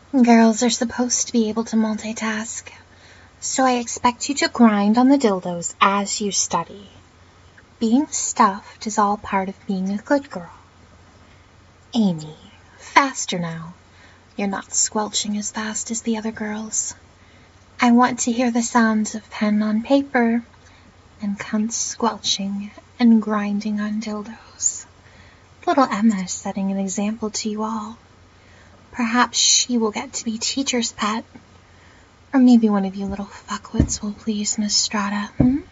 Girls are supposed to be able to multitask, so I expect you to grind on the dildos as you study. Being stuffed is all part of being a good girl. Amy, faster now. You're not squelching as fast as the other girls. I want to hear the sounds of pen on paper and cunt squelching and grinding on dildos. Little Emma is setting an example to you all. Perhaps she will get to be teacher's pet. Or maybe one of you little fuckwits will please Miss Strata,